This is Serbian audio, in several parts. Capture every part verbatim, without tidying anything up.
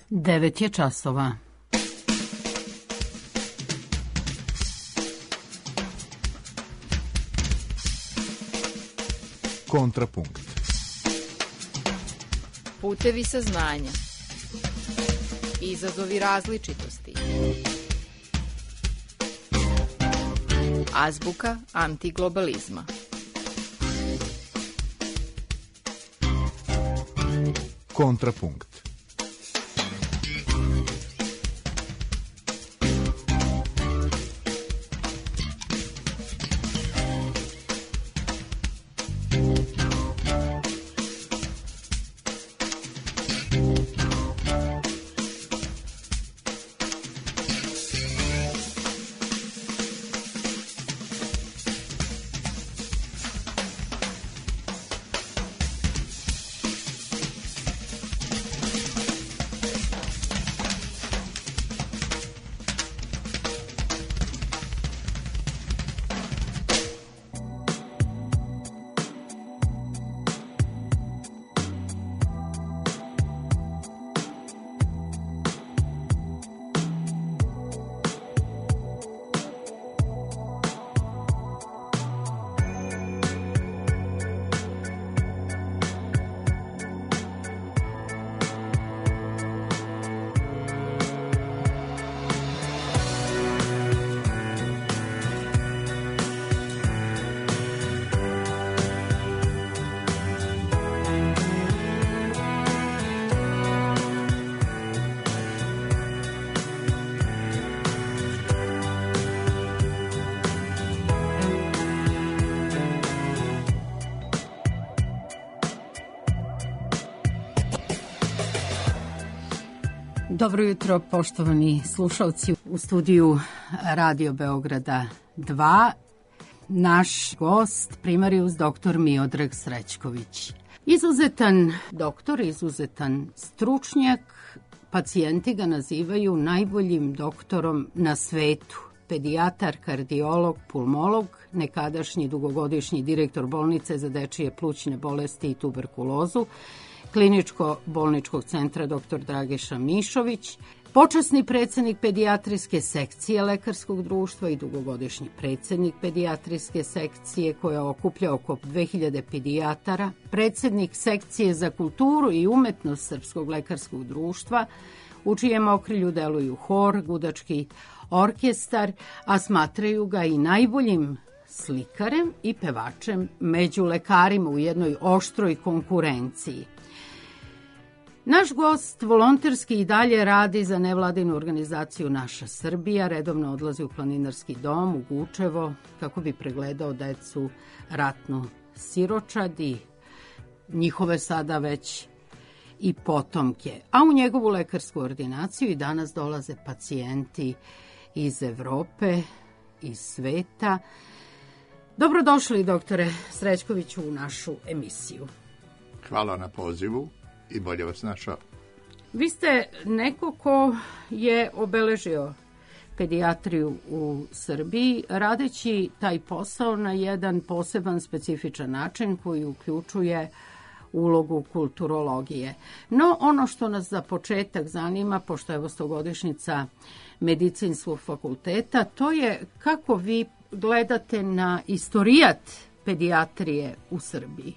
Devet je časova. Kontrapunkt. Putevi saznanja. Izazovi različitosti. Azbuka antiglobalizma. Kontrapunkt. Dobro jutro, poštovani slušalci u studiju Radio Beograda dva. Naš gost, primarius doktor Miodrag Srećković. Izuzetan doktor, izuzetan stručnjak, pacijenti ga nazivaju najboljim doktorom na svetu. Pedijatar, kardiolog, pulmolog, nekadašnji dugogodišnji direktor bolnice za dečije plućne bolesti i tuberkulozu, Kliničko-bolničkog centra doktor Dragiša Mišović, počasni predsednik pedijatrijske sekcije Lekarskog društva i dugogodišnji predsednik pedijatrijske sekcije koja okuplja oko dve hiljade pedijatara, predsednik sekcije za kulturu i umetnost Srpskog lekarskog društva, u čijem okrilju deluju hor, gudački orkestar, a smatraju ga i najboljim slikarem i pevačem među lekarima u jednoj oštroj konkurenciji. Naš gost volonterski i dalje radi za nevladinu organizaciju Naša Srbija, redovno odlazi u planinarski dom u Gučevo kako bi pregledao decu ratno siročad i njihove sada već i potomke. A u njegovu lekarsku ordinaciju i danas dolaze pacijenti iz Evrope, iz sveta. Dobrodošli, doktore Srećkoviću, u našu emisiju. Hvala na pozivu i bolje vas našao. Vi ste neko ko je obeležio pedijatriju u Srbiji, radeći taj posao na jedan poseban specifičan način koji uključuje ulogu kulturologije. No, ono što nas za početak zanima, pošto je stogodišnjica medicinskog fakulteta, to je kako vi gledate na istorijat pedijatrije u Srbiji.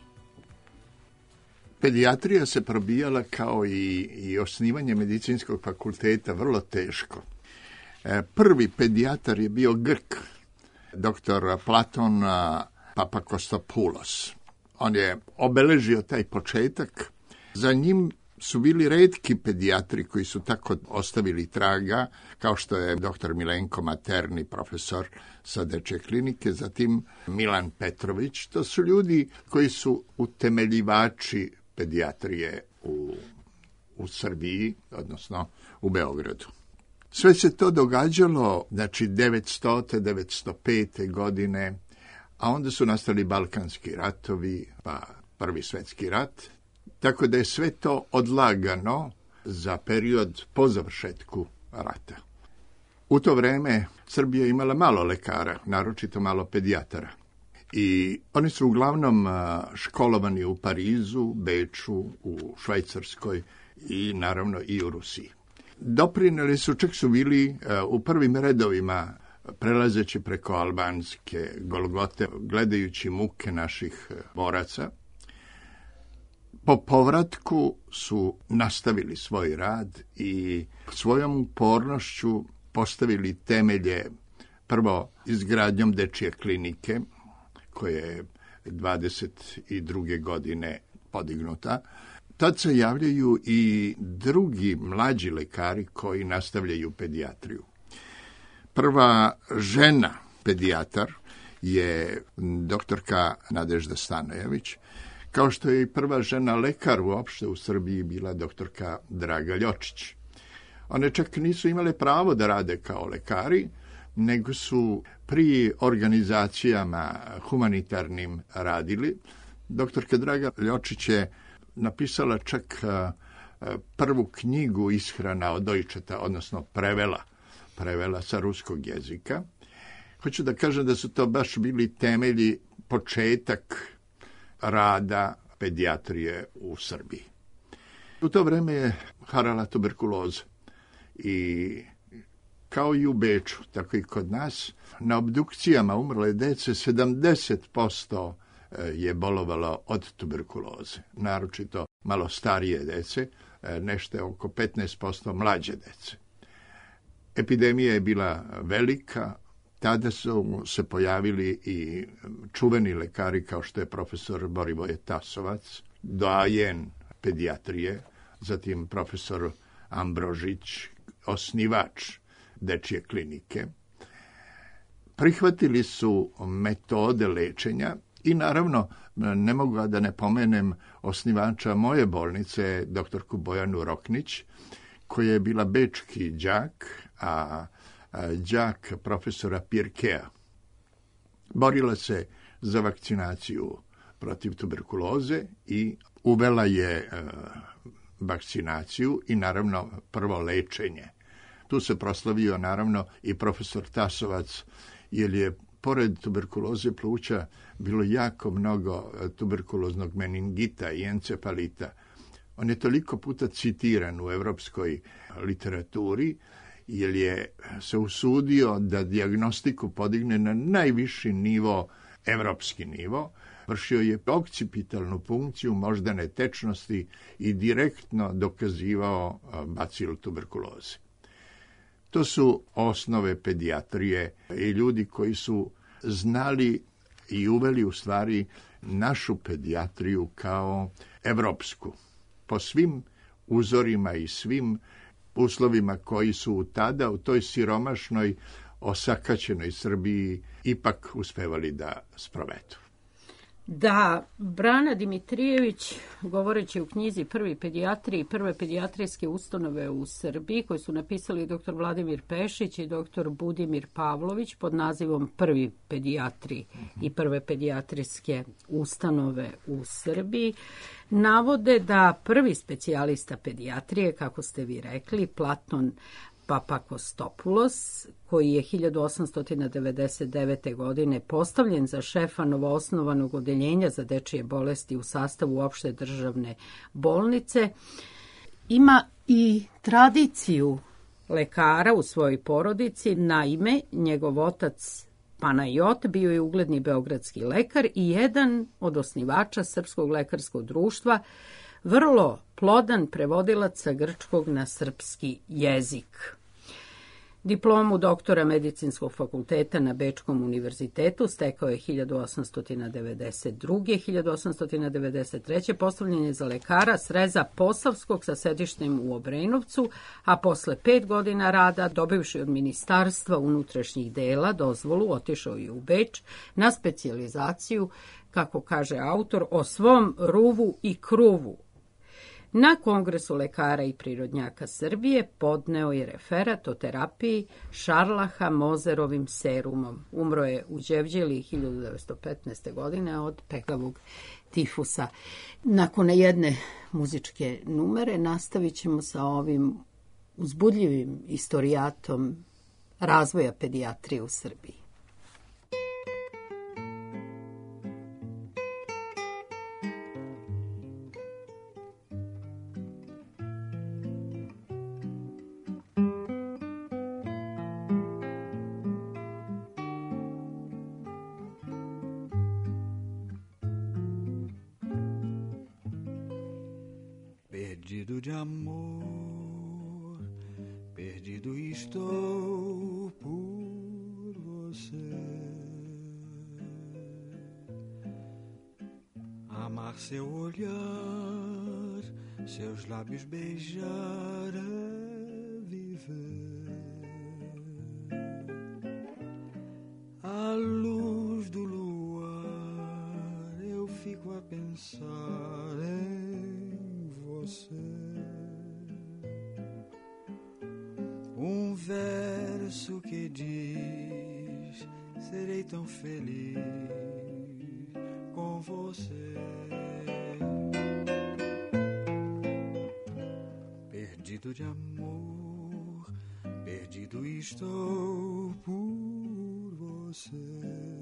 Pedijatrija se probijala kao i, i osnivanje medicinskog fakulteta vrlo teško. E, prvi pedijatar je bio Grk, doktor Platon Papakostopoulos. On je obeležio taj početak. Za njim su bili retki pedijatri koji su tako ostavili traga, kao što je doktor Milenko Materni, profesor sa dečje klinike, zatim Milan Petrović. To su ljudi koji su utemeljivači pedijatrije u, u Srbiji, odnosno u Beogradu. Sve se to događalo, znači devetsto. devetsto pete. godine, a onda su nastali Balkanski ratovi, pa Prvi svetski rat, tako da je sve to odlagano za period po završetku rata. U to vreme Srbija imala malo lekara, naročito malo pedijatara. I oni su uglavnom školovani u Parizu, Beču, u Švajcarskoj i naravno i u Rusiji. doprineli su, čak su bili u prvim redovima, prelazeći preko albanske Golgote, gledajući muke naših boraca. Po povratku su nastavili svoj rad i svojom upornošću postavili temelje, prvo izgradnjom dečje klinike, koja je dvadeset druge godine podignuta. Tad se javljaju i drugi mlađi lekari koji nastavljaju pedijatriju. Prva žena pedijatar je doktorka Nadežda Stanojević, kao što je i prva žena lekar uopšte u Srbiji bila doktorka Draga Ljočić. One čak nisu imale pravo da rade kao lekari, nego su pri organizacijama humanitarnim radili. Doktorka Draga Ljočić je napisala čak prvu knjigu Ishrana od dojčeta, odnosno prevela, prevela sa ruskog jezika. Hoću da kažem da su to baš bili temelji, početak rada pedijatrije u Srbiji. U to vreme je harala tuberkuloza i kao i u Beču, tako i kod nas, na obdukcijama umrle dece sedamdeset posto je bolovalo od tuberkuloze, naročito malo starije dece, nešto oko petnaest posto mlađe dece. Epidemija je bila velika, tada su se pojavili i čuveni lekari kao što je profesor Borivoje Tasovac, doajen pedijatrije, zatim profesor Ambrožić, osnivač dečje klinike. Prihvatili su metode lečenja i naravno ne mogu da ne pomenem osnivača moje bolnice, doktorku Bojanu Roknić, koja je bila bečki đak, a đak profesora Pirkea. Borila se za vakcinaciju protiv tuberkuloze i uvela je vakcinaciju i naravno prvo lečenje. Tu se proslavio naravno i profesor Tasovac, jer je pored tuberkuloze pluća bilo jako mnogo tuberkuloznog meningita i encefalita. On je toliko puta citiran u evropskoj literaturi, jer je se usudio da dijagnostiku podigne na najviši nivo, evropski nivo. Vršio je okcipitalnu punkciju moždane tečnosti i direktno dokazivao bacil tuberkuloze. To su osnove pedijatrije i ljudi koji su znali i uveli u stvari našu pedijatriju kao evropsku. Po svim uzorima i svim uslovima koji su tada u toj siromašnoj, osakaćenoj Srbiji ipak uspevali da sprovedu. Da, Brana Dimitrijević, govoreći u knjizi Prvi pedijatri i prve pedijatrijske ustanove u Srbiji, koje su napisali doktor Vladimir Pešić i doktor Budimir Pavlović pod nazivom Prvi pedijatri i prve pedijatrijske ustanove u Srbiji, navode da prvi specijalista pedijatrije, kako ste vi rekli, Platon Papakostopoulos, koji je hiljadu osamsto devedeset devete. godine postavljen za šefa novoosnovanog odeljenja za dečije bolesti u sastavu opšte državne bolnice, ima i tradiciju lekara u svojoj porodici. Naime, njegov otac Panajot bio je ugledni beogradski lekar i jedan od osnivača Srpskog lekarskog društva, vrlo plodan prevodilac sa grčkog na srpski jezik. Diplomu doktora medicinskog fakulteta na Bečkom univerzitetu stekao je hiljadu osamsto devedeset druge. hiljadu osamsto devedeset treće. postavljen je za lekara sreza Posavskog sa sedištem u Obrenovcu, a posle pet godina rada, dobivši od Ministarstva unutrašnjih dela dozvolu, otišao je u Beč na specijalizaciju, kako kaže autor, o svom ruvu i kruvu. Na Kongresu lekara i prirodnjaka Srbije podneo je referat o terapiji Šarlaha Mozerovim serumom. Umro je u Đevđeliji hiljadu devetsto petnaeste. godine od pekavog tifusa. Nakon jedne muzičke numere nastavit ćemo sa ovim uzbudljivim istorijatom razvoja pedijatrije u Srbiji. Perdido de amor, perdido estou por você. Amar seu olhar, seus lábios beijar é viver. À luz do luar eu fico a pensar em você. Um verso que diz: serei tão feliz com você. Perdido de amor, perdido estou por você.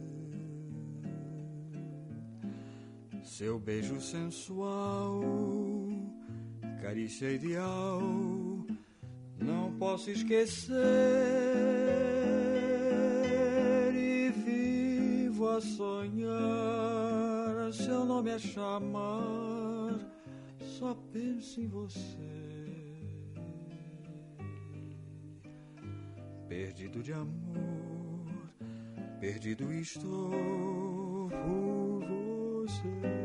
Seu beijo sensual, carícia ideal, não posso esquecer. E vivo a sonhar, seu nome a chamar, só penso em você. Perdido de amor, perdido estou por você.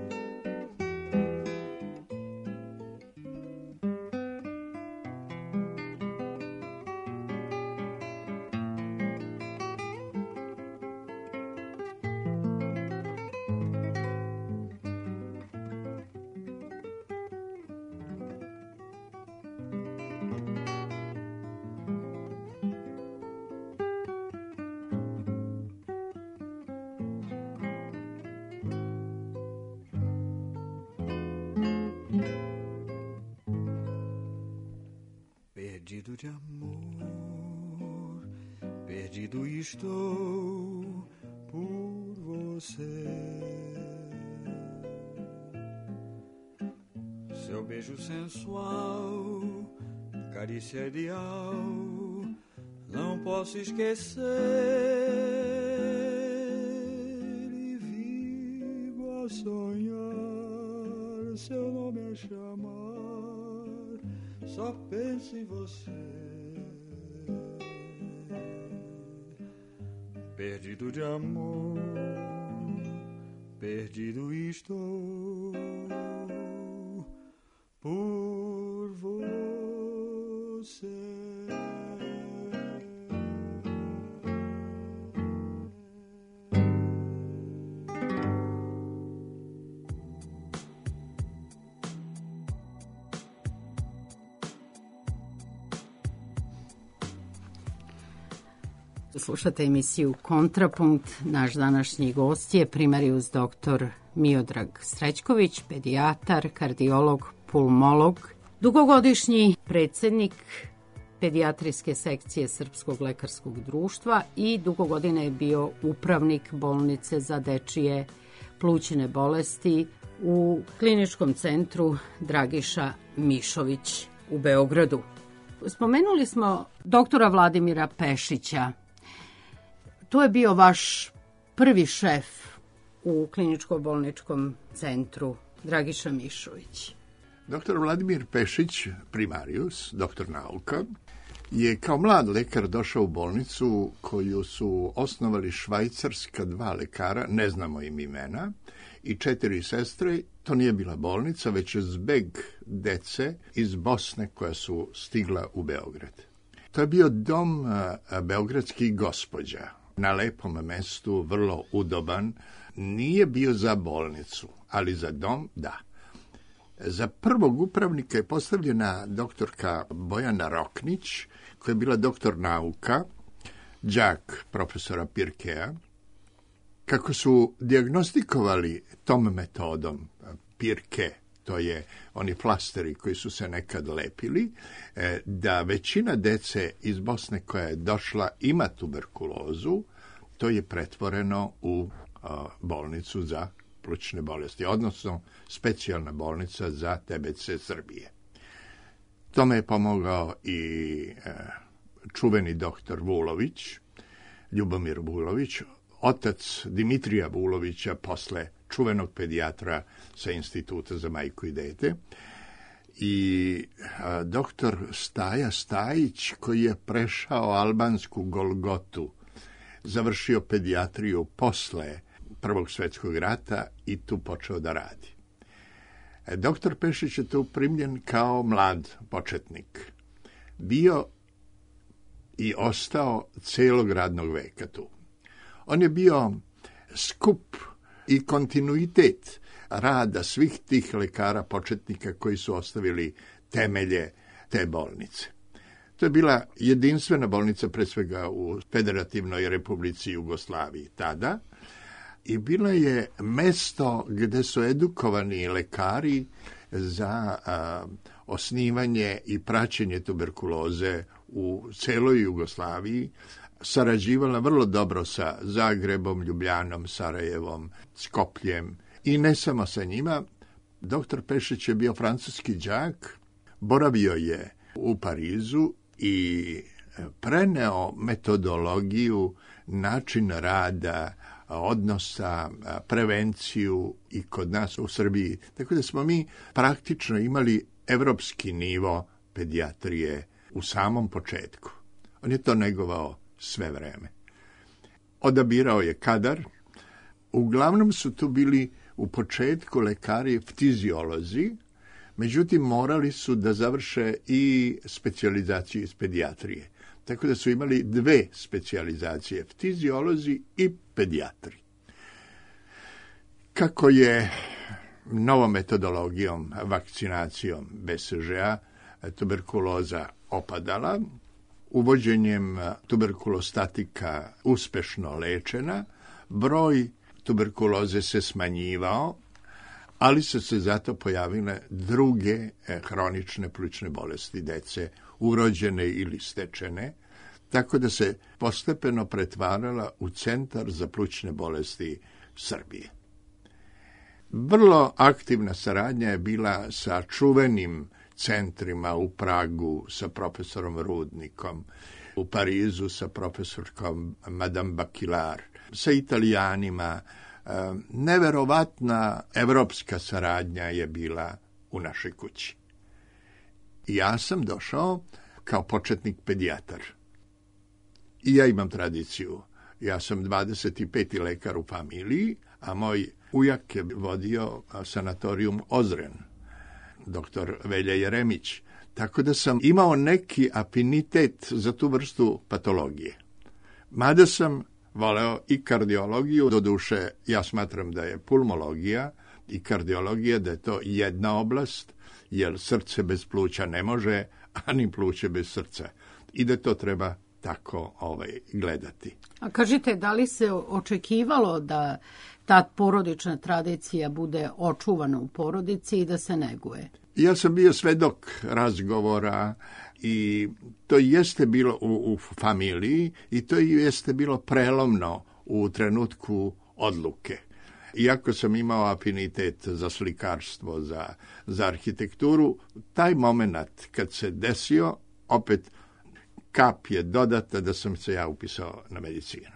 Perdido de amor, perdido estou por você. Seu beijo sensual, carícia ideal, não posso esquecer. E vivo a sonhar, seu nome a chamar, só penso em você. Perdido de amor, perdido estou por você. Slušate emisiju Kontrapunkt. Naš današnji gost je primarijus doktor Miodrag Srećković, pedijatar, kardiolog, pulmolog, dugogodišnji predsjednik pedijatrijske sekcije Srpskog lekarskog društva i dugo godina je bio upravnik bolnice za dečije plućne bolesti u kliničkom centru Dragiša Mišović u Beogradu. Spomenuli smo doktora Vladimira Pešića. To je bio vaš prvi šef u kliničko-bolničkom centru Dragiša Mišović. Doktor Vladimir Pešić, primarijus, doktor nauka, je kao mlad lekar došao u bolnicu koju su osnovali švajcarska dva lekara, ne znamo im imena, i četiri sestre. To nije bila bolnica, već je zbeg dece iz Bosne koja su stigla u Beograd. To je bio dom beogradskih gospođa, na lepom mestu, vrlo udoban. Nije bio za bolnicu, ali za dom, da. Za prvog upravnika je postavljena doktorka Bojana Roknić, koja je bila doktor nauka, đak profesora Pirkea. Kako su dijagnostikovali tom metodom Pirke, to je oni flasteri koji su se nekad lepili, da većina dece iz Bosne koja je došla ima tuberkulozu, to je pretvoreno u bolnicu za plućne bolesti, odnosno specijalna bolnica za T B C Srbije. Tome je pomogao i čuveni doktor Vulović, Ljubomir Vulović, otac Dimitrija Vulovića, posle čuvenog pedijatra sa Instituta za majku i dete. i a, doktor Staja Stajić, koji je prešao albansku Golgotu, završio pedijatriju posle Prvog svjetskog rata i tu počeo da radi. E, doktor Pešić je tu primljen kao mlad početnik. Bio i ostao celog radnog veka tu. On je bio skup i kontinuitet rada svih tih lekara početnika koji su ostavili temelje te bolnice. To je bila jedinstvena bolnica, pre svega u Federativnoj Republici Jugoslaviji tada, i bila je mesto gde su edukovani lekari za a, osnivanje i praćenje tuberkuloze u celoj Jugoslaviji, sarađivala vrlo dobro sa Zagrebom, Ljubljanom, Sarajevom, Skopljem i ne samo sa njima. Doktor Pešić je bio francuski đak, boravio je u Parizu i preneo metodologiju, način rada, odnosa, prevenciju i kod nas u Srbiji. Tako da smo mi praktično imali evropski nivo pedijatrije u samom početku. On je to negovao sve vreme. Odabirao je kadar. Uglavnom su tu bili u početku lekari ftiziolozi, međutim morali su da završe i specijalizaciju iz pedijatrije. Tako da su imali dve specijalizacije, ftiziolozi i pedijatri. Kako je novom metodologijom, vakcinacijom B C G-a tuberkuloza opadala, uvođenjem tuberkulostatika uspešno lečena, broj tuberkuloze se smanjivao, ali su se zato pojavile druge hronične plućne bolesti dece, urođene ili stečene, tako da se postepeno pretvarala u centar za plućne bolesti Srbije. Vrlo aktivna saradnja je bila sa čuvenim centrima u Pragu sa profesorom Rudnikom, u Parizu sa profesorkom Madame Bakilar, sa Italijanima. Neverovatna evropska saradnja je bila u našoj kući. Ja sam došao kao početnik pedijatar. I ja imam tradiciju. Ja sam dvadeset peti lekar u familiji, a moj ujak je vodio sanatorijum Ozren, doktor Velja Jeremić. Tako da sam imao neki afinitet za tu vrstu patologije. Mada sam voleo i kardiologiju, doduše ja smatram da je pulmologija i kardiologija, da je to jedna oblast, jer srce bez pluća ne može, a ni pluće bez srca. I da to treba tako ovaj, gledati. A kažite, da li se očekivalo da ta porodična tradicija bude očuvana u porodici i da se neguje? Ja sam bio svedok razgovora i to jeste bilo u, u familiji i to jeste bilo prelomno u trenutku odluke. Iako sam imao afinitet za slikarstvo, za, za arhitekturu, taj moment kad se desio, opet kap je dodata da sam se ja upisao na medicinu.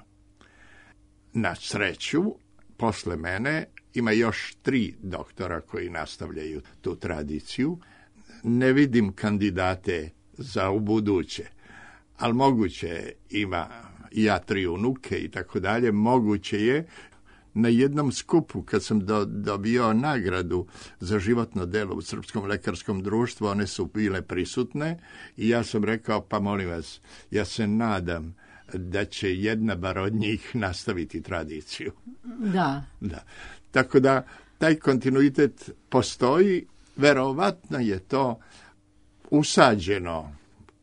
Na sreću, posle mene ima još tri doktora koji nastavljaju tu tradiciju. Ne vidim kandidate za ubuduće, ali moguće ima i ja tri unuke i tako dalje, moguće je. Na jednom skupu, kad sam do, dobio nagradu za životno delo u Srpskom lekarskom društvu, one su bile prisutne i ja sam rekao, pa molim vas, ja se nadam da će jedna bar od njih nastaviti tradiciju. Da. Da. Tako da taj kontinuitet postoji, verovatno je to usađeno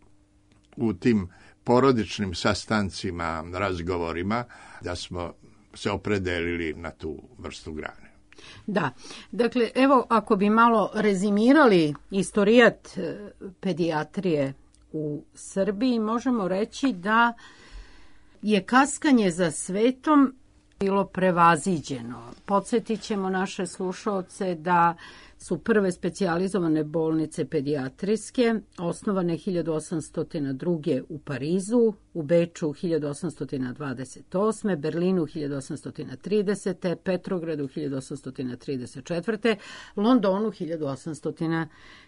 u tim porodičnim sastancima, razgovorima, da smo se opredelili na tu vrstu grane. Da, dakle, evo, ako bi malo rezimirali istorijat pedijatrije u Srbiji, možemo reći da je kaskanje za svetom bilo prevaziđeno. Podsjetit ćemo naše slušaoce da su prve specijalizovane bolnice pedijatrijske osnovane hiljadu osamsto druge. u Parizu, u Beču hiljadu osamsto dvadeset osme. Berlinu hiljadu osamsto tridesete. Petrogradu hiljadu osamsto trideset četvrte. Londonu hiljadu osamsto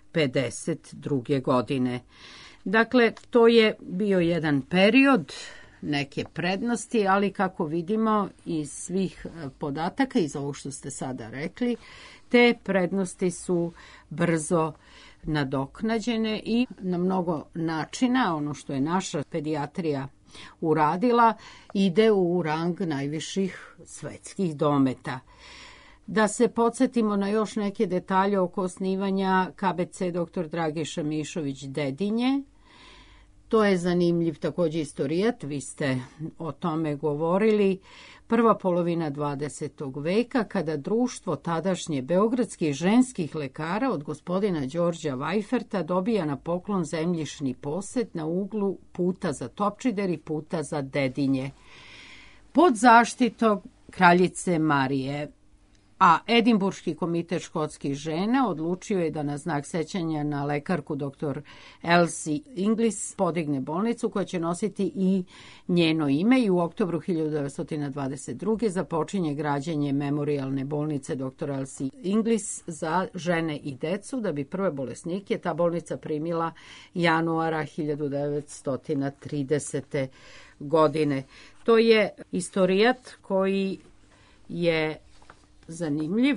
pedeset druge. godine. Dakle, to je bio jedan period neke prednosti, ali kako vidimo iz svih podataka, iz ovog što ste sada rekli, te prednosti su brzo nadoknađene i na mnogo načina, ono što je naša pedijatrija uradila, ide u rang najviših svetskih dometa. Da se podsjetimo na još neke detalje oko osnivanja K B C doktor Dragiša Mišović Dedinje. To je zanimljiv također istorijat, vi ste o tome govorili. Prva polovina dvadesetog veka, kada društvo tadašnje beogradskih ženskih lekara od gospodina Đorđa Vajferta dobija na poklon zemljišni posed na uglu puta za Topčider i puta za Dedinje pod zaštitom kraljice Marije. A Edinburški komitet škotskih žena odlučio je da na znak sećanja na lekarku doktor Elsie Inglis podigne bolnicu koja će nositi i njeno ime i u oktobru hiljadu devetsto dvadeset druge. započinje građenje memorijalne bolnice doktor Elsie Inglis za žene i decu, da bi prve bolesnike ta bolnica primila januara hiljadu devetsto tridesete. godine. To je istorijat koji je zanimljiv,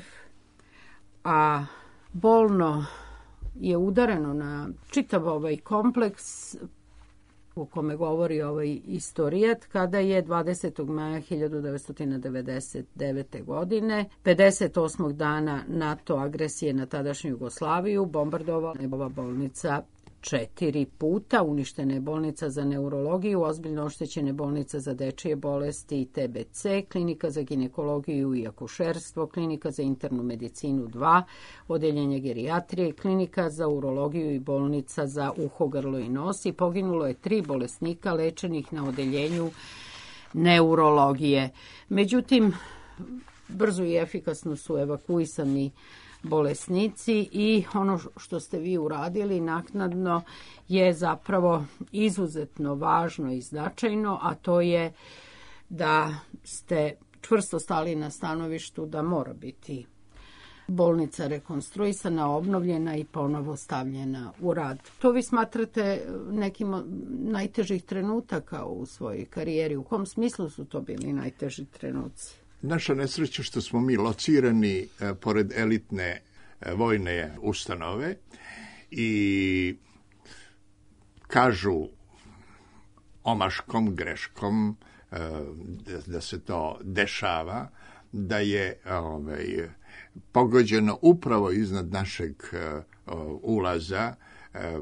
a bolno je udareno na čitav ovaj kompleks o kome govori ovaj istorijat, kada je dvadesetog maja hiljadu devetsto devedeset devete. godine, pedeset osmog dana NATO agresije na tadašnju Jugoslaviju, bombardovala ova bolnica četiri puta, uništena je bolnica za neurologiju, ozbiljno oštećene bolnica za dečije bolesti i T B C, klinika za ginekologiju i akušerstvo, klinika za internu medicinu dva, odeljenje gerijatrije, klinika za urologiju i bolnica za uho, grlo i nos i poginulo je tri bolesnika lečenih na odeljenju neurologije. Međutim, brzo i efikasno su evakuisani bolesnici i ono što ste vi uradili naknadno je zapravo izuzetno važno i značajno, a to je da ste čvrsto stali na stanovištu da mora biti bolnica rekonstruisana, obnovljena i ponovo stavljena u rad. To vi smatrate nekim od najtežih trenutaka u svojoj karijeri. U kom smislu su to bili najteži trenuci? Naša nesreća što smo mi locirani e, pored elitne e, vojne ustanove i kažu omaškom, greškom e, da, da se to dešava, da je ovaj, pogođeno upravo iznad našeg e, ulaza e,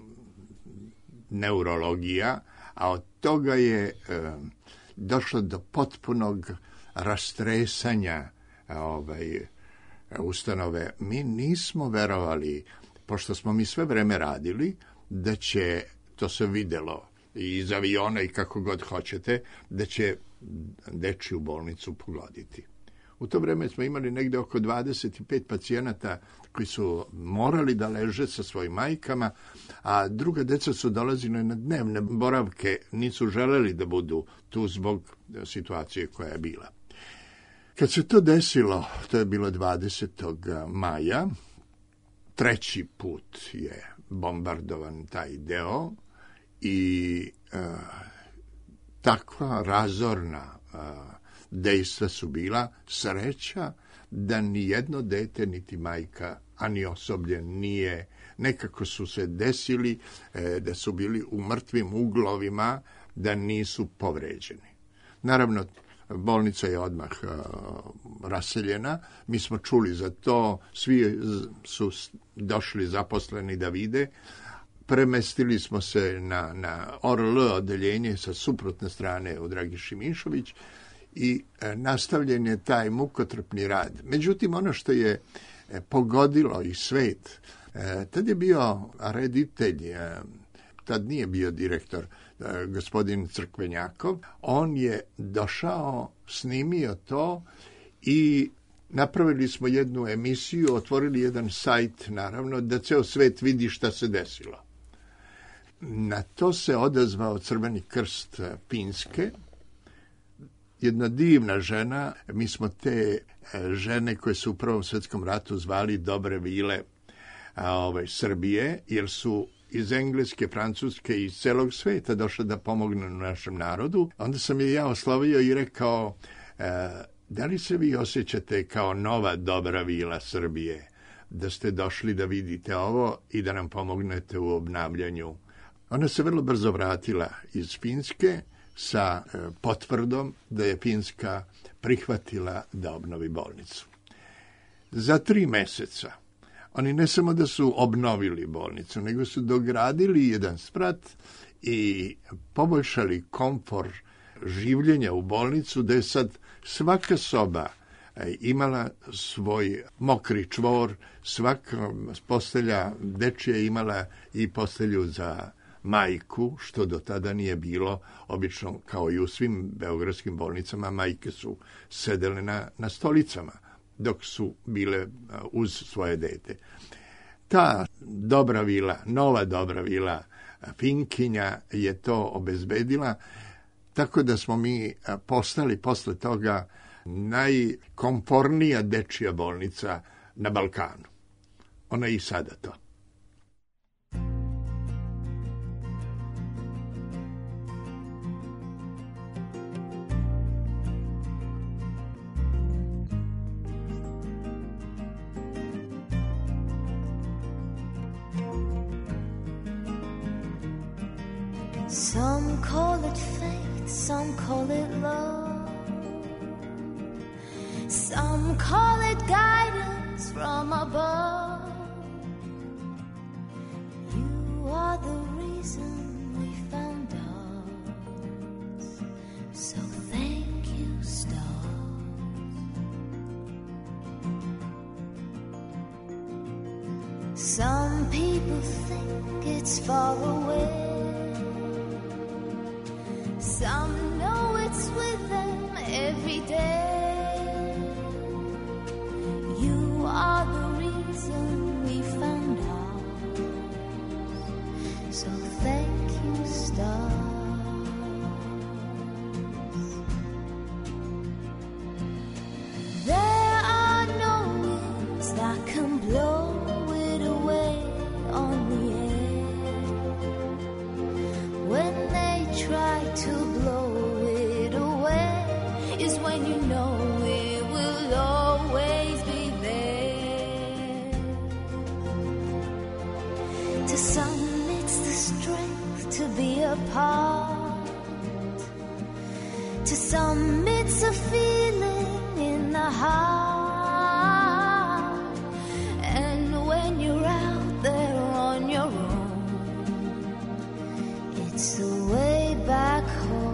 neurologija, a od toga je e, došlo do potpunog rastresanja ovaj, ustanove. Mi nismo verovali, pošto smo mi sve vreme radili, da će, to se videlo i iz aviona i kako god hoćete, da će dečiju bolnicu pogoditi. U to vreme smo imali negde oko dvadeset pet pacijenata koji su morali da leže sa svojim majkama, a druga deca su dolazili na dnevne boravke, nisu želeli da budu tu zbog situacije koja je bila. Kad se to desilo, to je bilo dvadesetog maja, treći put je bombardovan taj deo i e, takva razorna e, dejstva su bila, sreća da ni jedno dete, niti majka, a ni osoblje nije, nekako su se desili e, da su bili u mrtvim uglovima, da nisu povređeni. Naravno, bolnica je odmah uh, raseljena, mi smo čuli za to, svi su došli zaposleni da vide, premestili smo se na, na O R L odeljenje sa suprotne strane u Dragiši Mišović i e, nastavljen je taj mukotrpni rad. Međutim, ono što je e, pogodilo i svet, e, tad je bio reditelj, e, tad nije bio direktor, gospodin Crkvenjakov, on je došao, snimio to i napravili smo jednu emisiju, otvorili jedan sajt, naravno, da ceo svet vidi šta se desilo. Na to se odazvao Crveni krst Pinske, jedna divna žena, mi smo te žene koje su u Prvom svjetskom ratu zvali dobre vile, a, ovaj, Srbije, jer su iz Engleske, Francuske i iz celog sveta došli da pomognu našem narodu. Onda sam je ja oslovio i rekao, e, da li se vi osjećate kao nova dobra vila Srbije, da ste došli da vidite ovo i da nam pomognete u obnavljanju. Ona se vrlo brzo vratila iz Finske sa e, potvrdom da je Finska prihvatila da obnovi bolnicu. Za tri meseca oni ne samo da su obnovili bolnicu, nego su dogradili jedan sprat i poboljšali komfor življenja u bolnicu, da je sad svaka soba imala svoj mokri čvor, svaka postelja dečija imala i postelju za majku, što do tada nije bilo. Obično, kao i u svim beogradskim bolnicama, majke su sedele na, na stolicama dok su bile uz svoje dete. Ta dobra vila, nova dobra vila Finkinja je to obezbedila, tako da smo mi postali posle toga najkomfornija dečija bolnica na Balkanu. Ona je i sada to. Some call it fate, some call it love, some call it guidance from above. You are the reason we found us, so thank you, stars. Some people think it's far away, some know it's with them every day. You are the reason we found out, so thank you, stars. There are no winds that can blow it away on the air. When they try to blow it away is when you know it will always be there. To some it's the strength to be apart, to some it's a feeling in the heart. And when you're out there on your own, it's the way back home.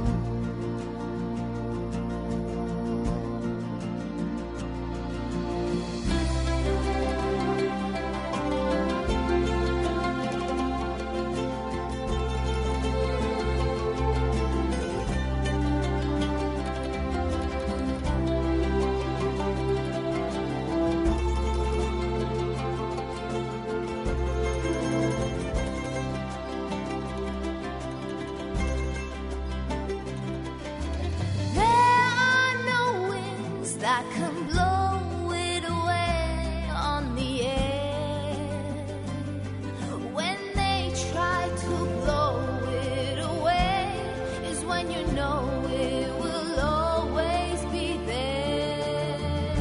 That can blow it away on the air. When they try to blow it away is when you know it will always be there.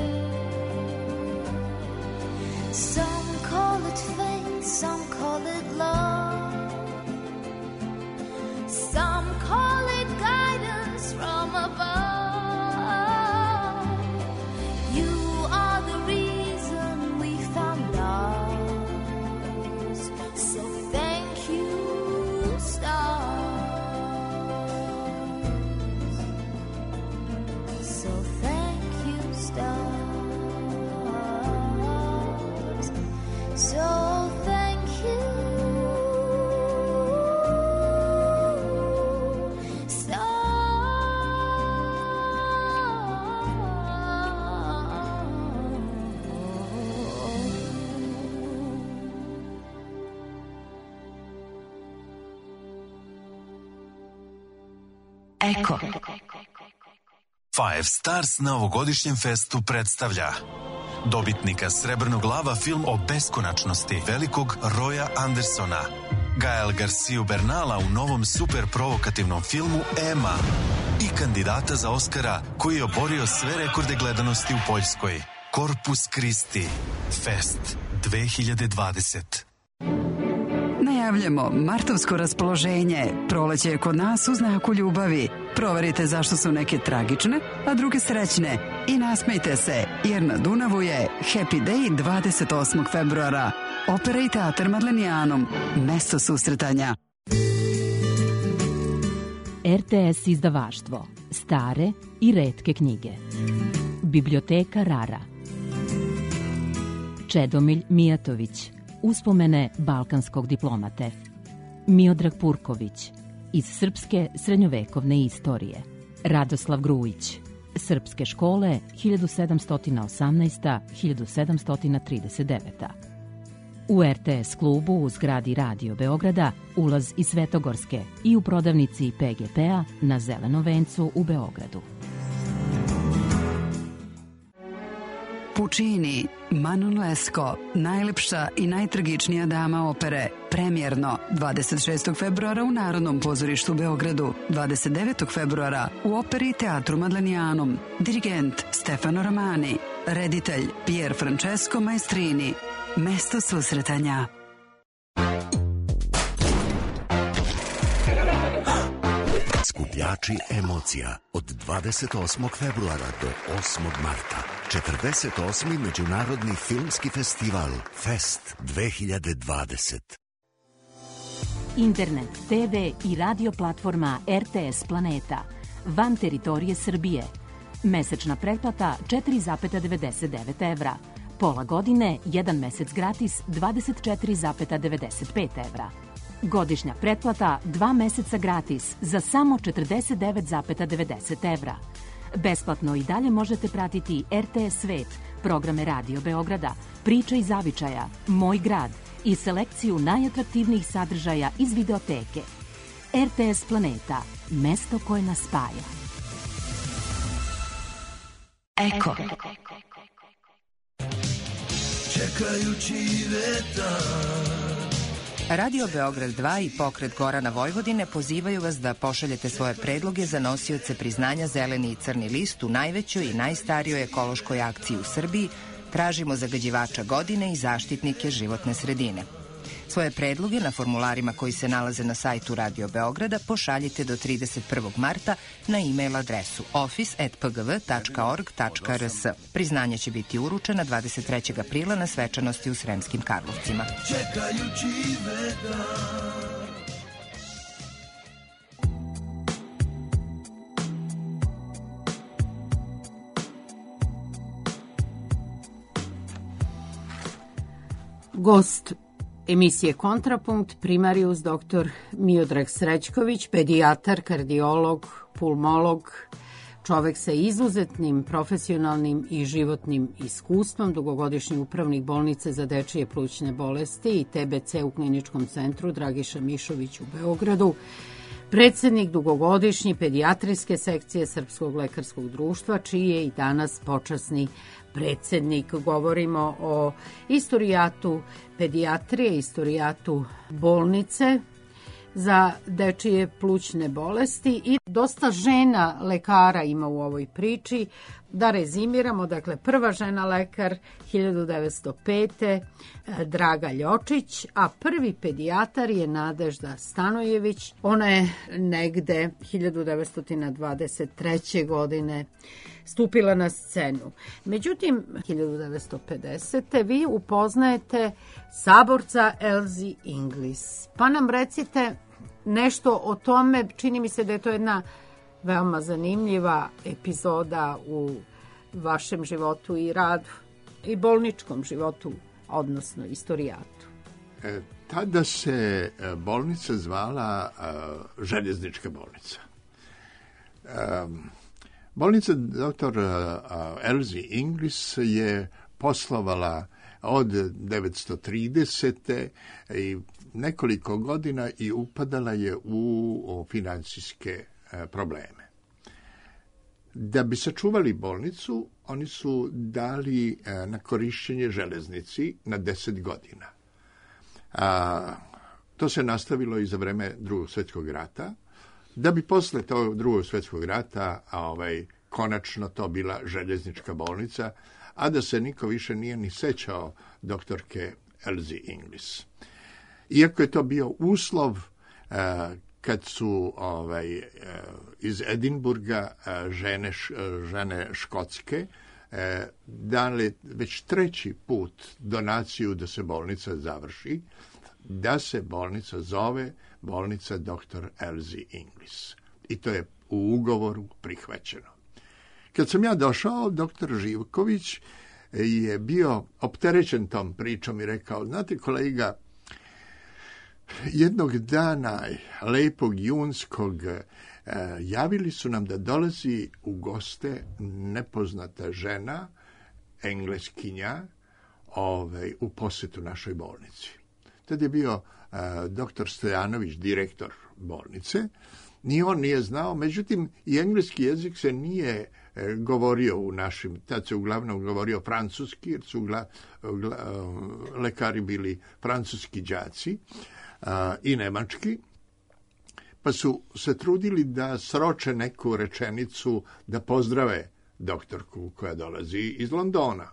Some call it fate, some call it love, some call it guidance from above. Eko. Five Stars na ovogodišnjem festu predstavlja dobitnika Srebrnog lava film o beskonačnosti velikog Roya Andersona, Gael Garciju Bernala u novom super provokativnom filmu Ema i kandidata za Oskara koji je oborio sve rekorde gledanosti u Poljskoj, Corpus Christi Fest dve hiljade dvadeset. Najavljamo martovsko raspoloženje. Proleće je kod nas u znaku ljubavi. Proverite zašto su neke tragične, a druge srećne. I nasmejte se, jer na Dunavu je Happy Day dvadeset osmog februara. Opera i teatar Madlenijanum. Mesto susretanja. R T S izdavaštvo. Stare i retke knjige. Biblioteka Rara. Čedomilj Mijatović. Uspomene balkanskog diplomate. Miodrag Purković. Iz srpske srednjovekovne istorije. Radoslav Grujić. Srpske škole hiljadu sedamsto osamnaest do hiljadu sedamsto trideset devet. U R T S klubu u zgradi Radio Beograda ulaz iz Svetogorske i u prodavnici P G P-a na Zelenom vencu u Beogradu. Puccini, Manon Lescaut, najlepša i najtragičnija dama opere, premijerno dvadeset šestog februara u Narodnom pozorištu u Beogradu, dvadeset devetog februara u operi i teatru Madlenijanum, dirigent Stefano Romani, reditelj Pier Francesco Maestrini. Mesto susretanja. Skupljači emocija od dvadeset osmog februara do osmog marta. četrdeset osmi Međunarodni filmski festival Fest dve hiljade dvadeset. Internet, T V i radio platforma R T S Planeta. Van teritorije Srbije. Mesečna pretplata četiri zarez devedeset devet evra. Pola godine, jedan mesec gratis, dvadeset četiri zarez devedeset pet evra. Godišnja pretplata, dva meseca gratis, za samo četrdeset devet zarez devedeset evra. Besplatno i dalje možete pratiti R T S Svet, programe Radio Beograda, Priče iz zavičaja, Moj grad i selekciju najatraktivnijih sadržaja iz videoteke. R T S Planeta, mesto koje nas spaja. Eko. Čekajući vetar. Radio Beograd dva i Pokret Gorana Vojvodine pozivaju vas da pošaljete svoje predloge za nosioce priznanja Zeleni i Crni list u najvećoj i najstarijoj ekološkoj akciji u Srbiji. Tražimo zagađivača godine i zaštitnike životne sredine. Svoje predloge na formularima koji se nalaze na sajtu Radio Beograda pošaljite do trideset prvog marta na e-mail adresu office at p g v tačka org tačka r s. Priznanje će biti uručena dvadeset trećeg aprila na svečanosti u Sremskim Karlovcima. Čekajući vetar. Gost emisije Kontrapunkt, primarius doktor Miodrag Srećković, pedijatar, kardiolog, pulmolog, čovek sa izuzetnim profesionalnim i životnim iskustvom, dugogodišnji upravnik bolnice za dečije plućne bolesti i T B C u Kliničkom centru Dragiša Mišović u Beogradu, predsednik dugogodišnji pedijatrijske sekcije Srpskog lekarskog društva, čiji je i danas počasni predsednik. Govorimo o istorijatu pedijatrije, istorijatu bolnice za dečije plućne bolesti i dosta žena lekara ima u ovoj priči. Da rezimiramo, dakle, prva žena lekar hiljadu devetsto pete. Draga Ljočić, a prvi pedijatar je Nadežda Stanojević. Ona je negde hiljadu devetsto dvadeset treće. godine stupila na scenu. Međutim, hiljadu devetsto pedesete. vi upoznajete saborca Elsie Inglis. Pa nam recite nešto o tome. Čini mi se da je to jedna veoma zanimljiva epizoda u vašem životu i radu i bolničkom životu, odnosno istorijatu. E, tada se bolnica zvala uh, Željeznička bolnica. Uh, bolnica doktor uh, Elsie Inglis je poslovala od devetsto tridesete. i nekoliko godina i upadala je u, u financijske uh, probleme. Da bi sačuvali bolnicu, oni su dali e, na korišćenje železnici na deset godina. A, to se nastavilo i za vreme Drugog svjetskog rata, da bi posle tog Drugog svjetskog rata a, ovaj, konačno to bila željeznička bolnica, a da se niko više nije ni sećao doktorke Elsie Inglis. Iako je to bio uslov e, kad su ovaj, iz Edinburga žene, žene škotske dali već treći put donaciju da se bolnica završi, da se bolnica zove bolnica doktor Elsie Inglis. I to je u ugovoru prihvaćeno. Kad sam ja došao, doktor Živković je bio opterećen tom pričom i rekao, znate kolega, jednog dana lepog junskog e, javili su nam da dolazi u goste nepoznata žena, engleskinja, ovaj, u posjetu našoj bolnici. Tad je bio e, doktor Stojanović, direktor bolnice. Ni on nije znao, međutim i engleski jezik se nije e, govorio u našim, tad se uglavnom govorio francuski, jer su ugla, ugla, lekari bili francuski đaci, a, i nemački, pa su se trudili da sroče neku rečenicu da pozdrave doktorku koja dolazi iz Londona.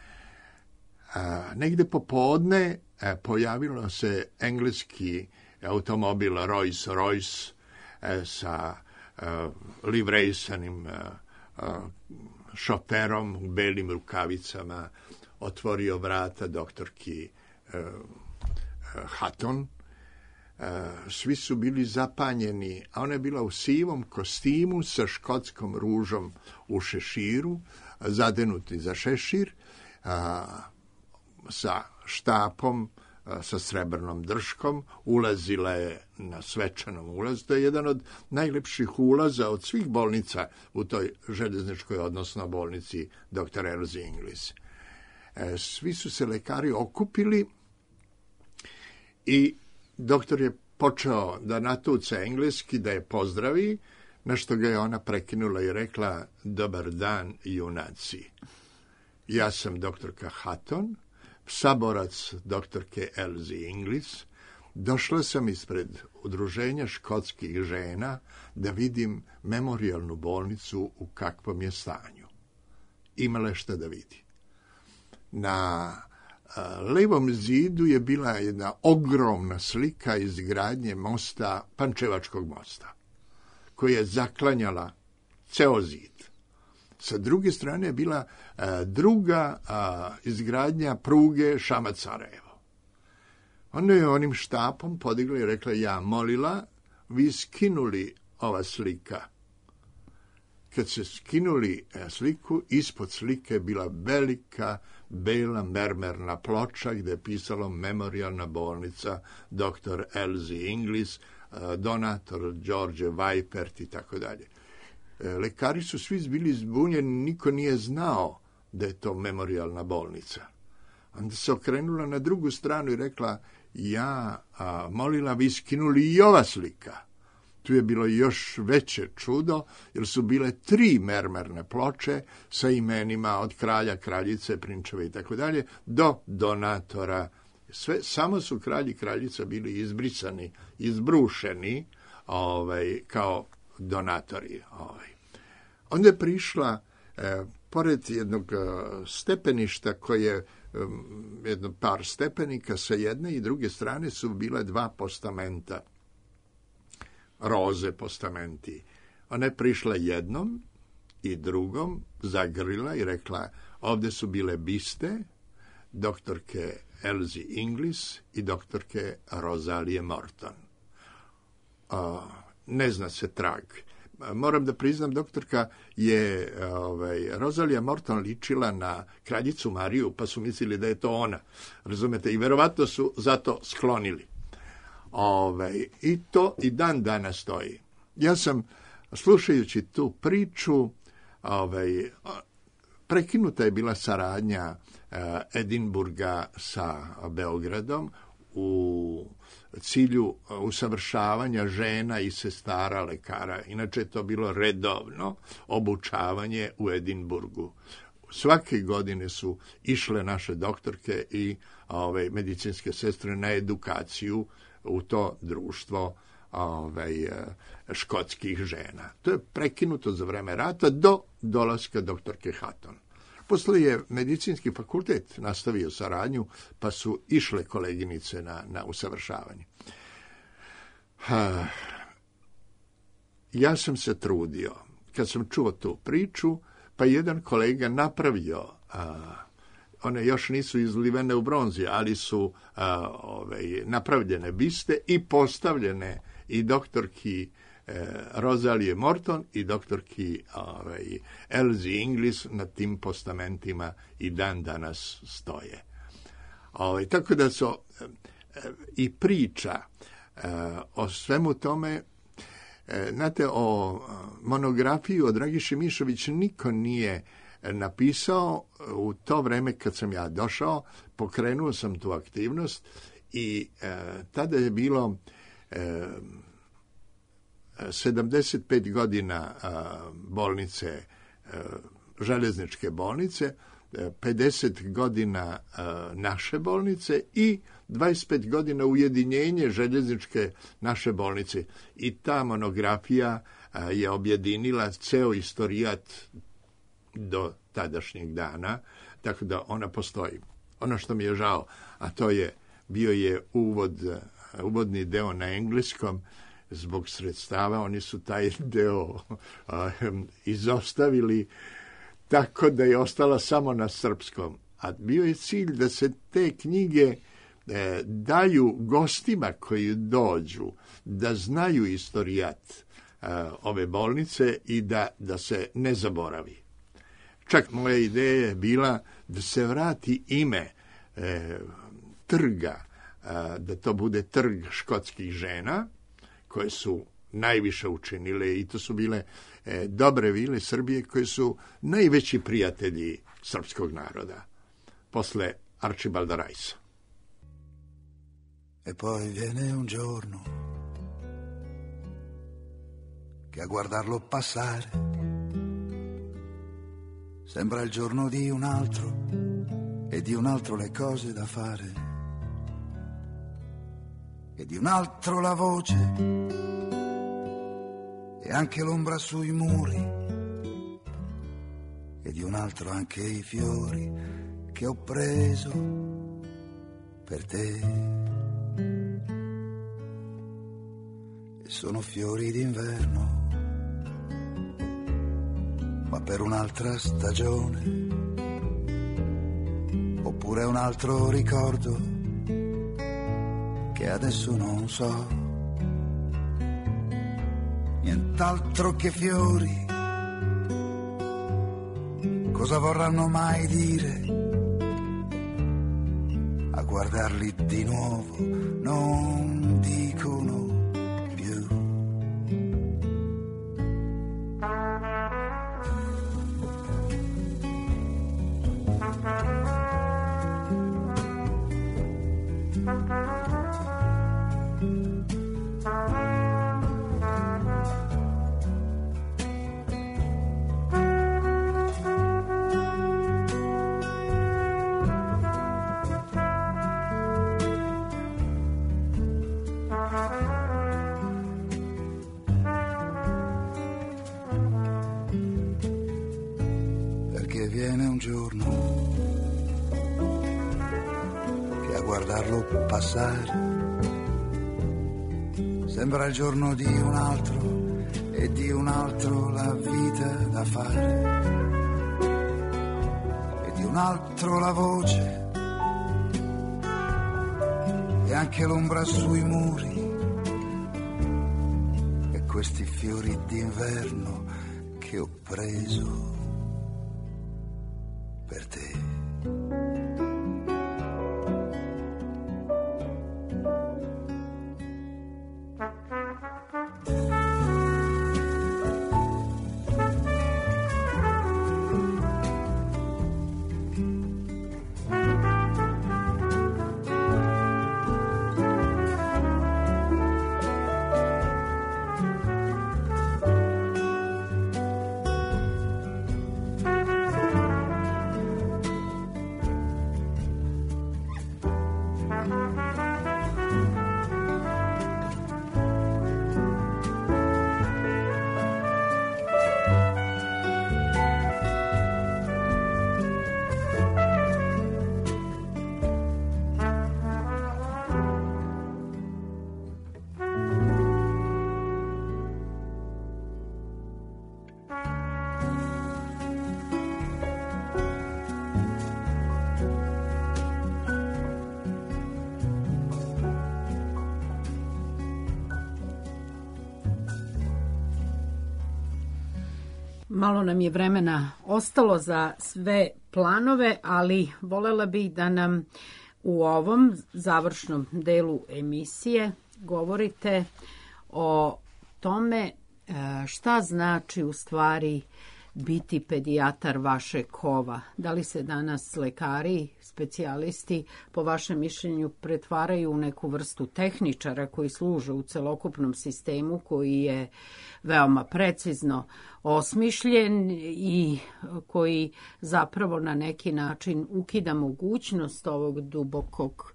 A, negde popodne a, pojavilo se engleski automobil Rolls Royce a, sa a, livrejsanim a, a, šoferom u belim rukavicama, otvorio vrata doktorki a, a, Hatton. Svi su bili zapanjeni, a ona je bila u sivom kostimu sa škotskom ružom u šeširu, zadenuti za šešir, sa štapom, sa srebrnom drškom, ulazila je na svečanom ulazu. To je jedan od najlepših ulaza od svih bolnica u toj željezničkoj, odnosno bolnici doktor Elsie Inglis. Svi su se lekari okupili i doktor je počeo da natuca engleski, da je pozdravi, na što ga je ona prekinula i rekla, dobar dan, junaci. Ja sam doktorka Hatton, saborac doktorke Elsie Inglis. Došla sam ispred udruženja škotskih žena da vidim memorijalnu bolnicu u kakvom je stanju. Imala je šta da vidi. Na levom zidu je bila jedna ogromna slika izgradnje mosta, Pančevačkog mosta, koja je zaklanjala ceo zid. Sa druge strane je bila a, druga a, izgradnja pruge Šamac-Sarajevo. Ona je onim štapom podigla i rekla, ja molila, vi skinuli ova slika. Kad se skinuli sliku, ispod slike je bila velika bela mermerna ploča gde je pisalo memorijalna bolnica doktor Elsie Inglis, donator Đorđe Vajpert i tako dalje. Lekari su svi bili zbunjeni, niko nije znao da je to memorijalna bolnica. Onda se okrenula na drugu stranu i rekla, ja a, molila, vi skinuli i ova slika. Tu je bilo još veće čudo, jer su bile tri mermerne ploče sa imenima od kralja, kraljice, prinčeve i tako dalje, do donatora. Sve, samo su kralj i kraljica bili izbrisani, izbrušeni ovaj, kao donatori. Ovaj. Onda je prišla, eh, pored jednog eh, stepeništa koje je um, jedno par stepenika sa jedne i druge strane su bile dva postamenta. Roze postamenti. Ona je prišla jednom i drugom, zagrlila i rekla, ovde su bile biste doktorke Elsie Inglis i doktorke Rosalije Morton. Uh, ne zna se trag. Moram da priznam, doktorka je ovaj, Rosalija Morton ličila na kraljicu Mariju, pa su mislili da je to ona. Razumete? I verovatno su zato sklonili. Ove, I to i dan danas stoji. Ja sam, slušajući tu priču, ove, prekinuta je bila saradnja e, Edinburga sa Beogradom. U cilju usavršavanja žena i sestara lekara. Inače je to bilo redovno obučavanje u Edinburgu. Svake godine su išle naše doktorke i ove, medicinske sestre na edukaciju u to društvo ove, škotskih žena. To je prekinuto za vreme rata do dolaska doktorke Hatton. Posle je medicinski fakultet nastavio saradnju, pa su išle koleginice na, na usavršavanje. Ha, ja sam se trudio, kad sam čuo tu priču, pa jedan kolega napravio, a, one još nisu izlivene u bronzi, ali su a, ove, napravljene biste i postavljene i doktorki e, Rosalije Morton i doktorki ovaj, Elsie Inglis na tim postamentima i dan danas stoje. Ovaj, tako da su e, i priča e, o svemu tome. E, znate, o monografiju o Dragiši Mišović niko nije napisao. U to vreme kad sam ja došao, pokrenuo sam tu aktivnost i e, tada je bilo e, sedamdeset pet godina a, bolnice, a, železničke bolnice, pedeset godina a, naše bolnice i dvadeset pet godina ujedinjenje željezničke naše bolnice. I ta monografija a, je objedinila ceo istorijat do tadašnjeg dana, tako da ona postoji. Ono što mi je žao, a to je, bio je uvod, uvodni deo na engleskom, zbog sredstava, oni su taj deo a, izostavili, tako da je ostala samo na srpskom. A bio je cilj da se te knjige e, daju gostima koji dođu, da znaju istorijat a, ove bolnice i da, da se ne zaboravi. Čak moja ideja je bila da se vrati ime e, trga, a, da to bude trg škotskih žena, koje su najviše učinile i to su bile e, dobre vile Srbije koje su najveći prijatelji srpskog naroda, posle Arčibalda Rajsa. E poi viene un giorno che a guardarlo passare sembra il giorno di un altro e di un altro le cose da fare e di un altro la voce e anche l'ombra sui muri e di un altro anche i fiori che ho preso per te. E sono fiori d'inverno, ma per un'altra stagione, oppure un altro ricordo che adesso non so, nient'altro che fiori, cosa vorranno mai dire, a guardarli di nuovo non dicono più. Viene un giorno che a guardarlo passare sembra il giorno di un altro e di un altro la vita da fare e di un altro la voce e anche l'ombra sui muri e questi fiori d'inverno che ho preso per te. Malo nam je vremena ostalo za sve planove, ali volela bih da nam u ovom završnom delu emisije govorite o tome šta znači u stvari biti pedijatar vašeg kova. Da li se danas lekari, specijalisti, po vašem mišljenju, pretvaraju u neku vrstu tehničara koji služe u celokupnom sistemu, koji je veoma precizno osmišljen i koji zapravo na neki način ukida mogućnost ovog dubokog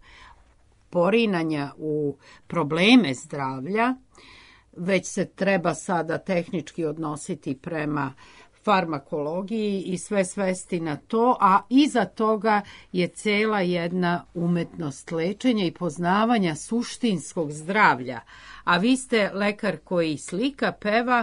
porinanja u probleme zdravlja, već se treba sada tehnički odnositi prema farmakologiji i sve svesti na to, a iza toga je cela jedna umetnost lečenja i poznavanja suštinskog zdravlja. A vi ste lekar koji slika, peva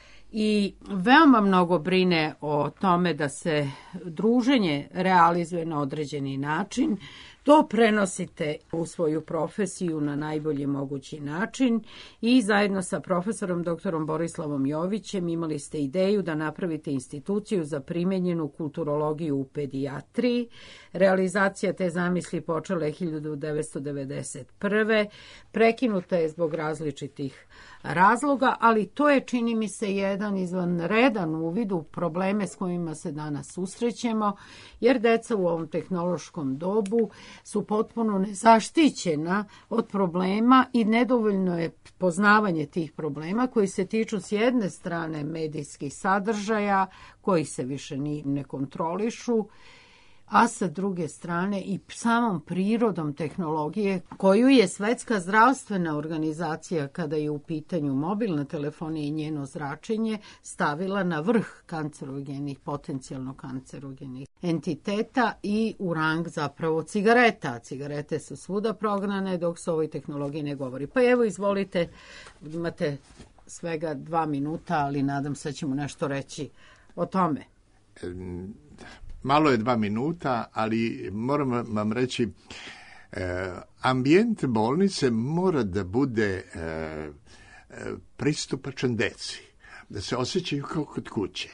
i veoma mnogo brine o tome da se druženje realizuje na određeni način. To prenosite u svoju profesiju na najbolji mogući način i zajedno sa profesorom doktorom Borislavom Jovićem imali ste ideju da napravite instituciju za primenjenu kulturologiju u pedijatriji. Realizacija te zamisli počela je hiljadu devetsto devedeset prve. Prekinuta je zbog različitih razloga, ali to je, čini mi se, jedan izvanredan uvid u probleme s kojima se danas susrećemo, jer deca u ovom tehnološkom dobu su potpuno nezaštićena od problema i nedovoljno je poznavanje tih problema koji se tiču s jedne strane medijskih sadržaja koji se više ni ne kontrolišu, a sa druge strane i samom prirodom tehnologije koju je Svetska zdravstvena organizacija, kada je u pitanju mobilna telefonija i njeno zračenje, stavila na vrh kancerogenih, potencijalno kancerogenih entiteta i u rang zapravo cigareta. Cigarete su svuda prognane dok se o ovoj tehnologiji ne govori. Pa evo, izvolite, imate svega dva minuta, ali nadam se da ćemo nešto reći o tome. Malo je dva minuta, ali moram vam reći, eh, ambijent bolnice mora da bude eh, pristupačan deci, da se osjećaju kao kod kuće,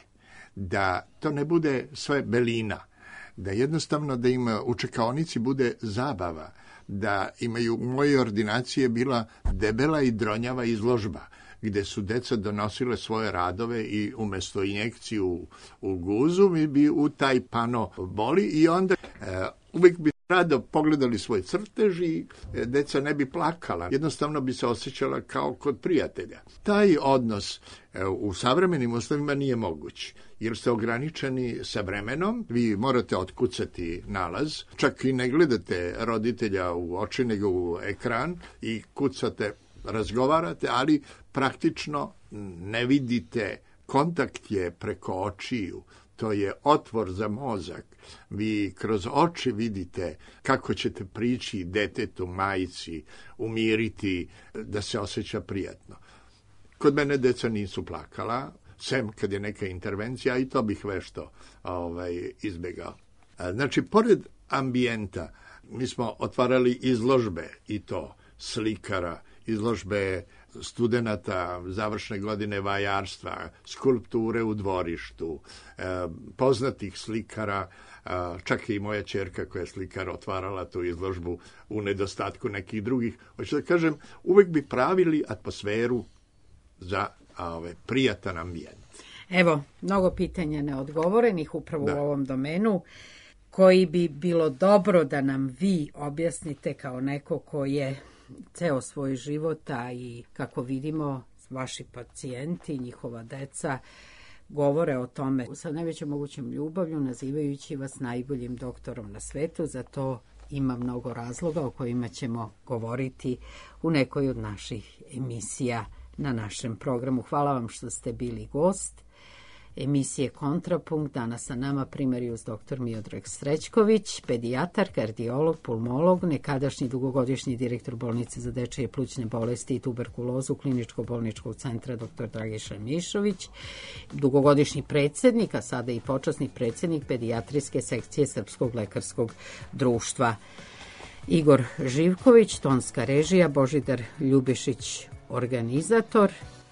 da to ne bude sve belina, da jednostavno da im u čekaonici bude zabava, da imaju, u mojoj ordinaciji je bila debela i dronjava izložba, gde su deca donosile svoje radove i umjesto injekciju u, u guzu mi bi u taj pano boli i onda e, uvijek bi rado pogledali svoj crtež i e, deca ne bi plakala. Jednostavno bi se osjećala kao kod prijatelja. Taj odnos e, u savremenim uslovima nije moguć, jer ste ograničeni sa vremenom, vi morate otkucati nalaz, čak i ne gledate roditelja u oči nego u ekran i kucate, razgovarate, ali praktično ne vidite, kontakt je preko očiju, to je otvor za mozak. Vi kroz oči vidite kako ćete prići detetu, majici, umiriti, da se osjeća prijatno. Kod mene deca nisu plakala, sem kad je neka intervencija, i to bih vešto ovaj, izbjegao. Znači, pored ambijenta, mi smo otvarali izložbe i to slikara, izložbe studenata završne godine vajarstva, skulpture u dvorištu, poznatih slikara, čak i moja ćerka koja je slikar otvarala tu izložbu u nedostatku nekih drugih. Hoću da kažem, uvijek bi pravili atmosferu za ove, prijatan ambijent. Evo, mnogo pitanja neodgovorenih upravo da. U ovom domenu, koji bi bilo dobro da nam vi objasnite kao neko ko je ceo svoj život, a i kako vidimo vaši pacijenti, njihova deca, govore o tome sa najvećom mogućom ljubavlju, nazivajući vas najboljim doktorom na svetu. Za to ima mnogo razloga o kojima ćemo govoriti u nekoj od naših emisija na našem programu. Hvala vam što ste bili gost emisije Kontrapunkt. Danas sa nama primarius doktor Miodrag Srećković, pedijatar, kardiolog, pulmolog, nekadašnji dugogodišnji direktor bolnice za dečije plućne bolesti i tuberkulozu Kliničko-bolničkog centra doktor Dragiša Mišović, dugogodišnji predsjednik, a sada i počasni predsjednik pedijatrijske sekcije Srpskog lekarskog društva. Igor Živković, tonska režija, Božidar Ljubišić, organizator.